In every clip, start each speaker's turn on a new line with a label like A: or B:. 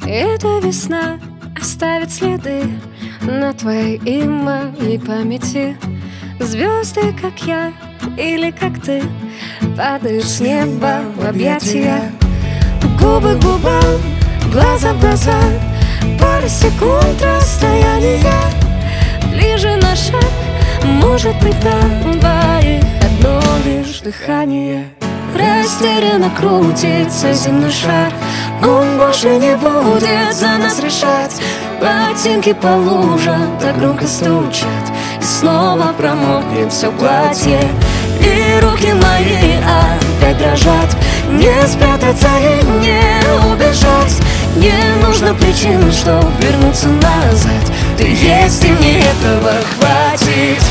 A: Эта весна оставит следы на твоей и моей памяти. Звезды, как я или как ты, падают с неба в объятия. Губы к губам, глаза в глаза, пара секунд расстояния. Ближе на шаг, может быть, на двоих одно лишь дыхание. Растерянно крутится земной шар, он больше не будет за нас решать. Ботинки по лужам так громко стучат, и снова промокнет все платье. И руки мои опять дрожат, не спрятаться и не убежать. Не нужно причин, чтоб вернуться назад. Ты есть, и мне этого хватит.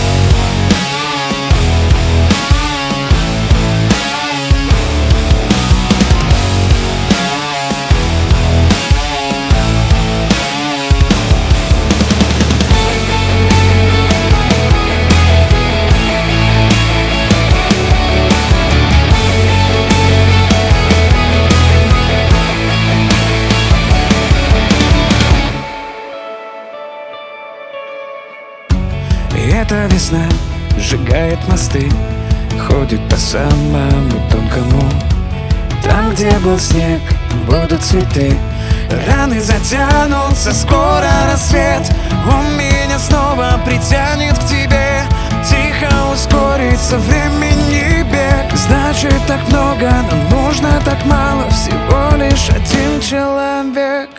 B: Эта весна сжигает мосты, ходит по самому тонкому. Там, где был снег, будут цветы. Раны затянутся, скоро рассвет. Он меня снова притянет к тебе. Тихо ускорится времени бег. Значит, так много, но нужно так мало. Всего лишь один человек.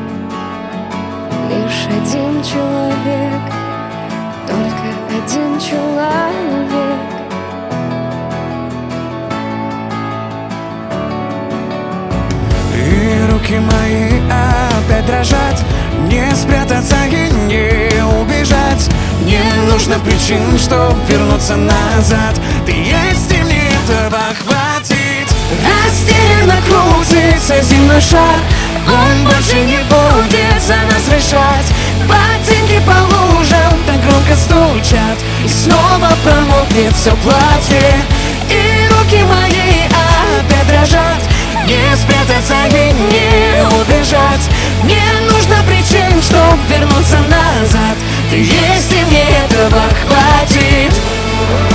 A: Лишь один человек, только один человек.
B: И руки мои опять дрожат, не спрятаться и не убежать. Не нужно причин, чтоб вернуться назад. Ты есть, и мне этого хватит.
A: Растерянно крутится земной шар, он больше не будет за нас решать. Ботинки по лужам так громко стучат, и снова промокнет все платье. И руки мои опять дрожат, не спрятаться и не убежать. Не нужно причин, чтоб вернуться назад. Ты есть, и мне этого хватит.